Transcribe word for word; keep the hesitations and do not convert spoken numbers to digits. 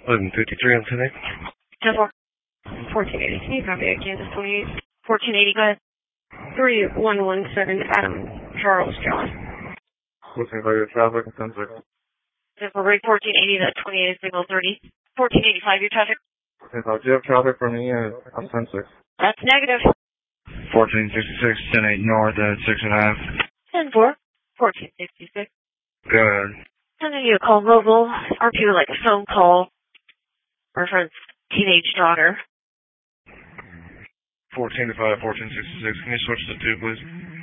eleven fifty-three on ten eight. ten four. fourteen eighty. Can you copy it, Kansas twenty-eight? fourteen eighty, go ahead. three one one seven, Adam Charles John. Looking for your traffic, ten six. ten four, break fourteen eighty, that twenty-eight signal thirty. fourteen eighty-five, your traffic? ten five, do you have traffic for me? Uh, I'm ten six. That's negative. fourteen sixty-six, ten eight north at six and a half. ten four. fourteen sixty-six. Go ahead. Sending you a call mobile. R P would like a phone call. Reference teenage daughter. fourteen to five, fourteen sixty-six. Can you switch to two, please?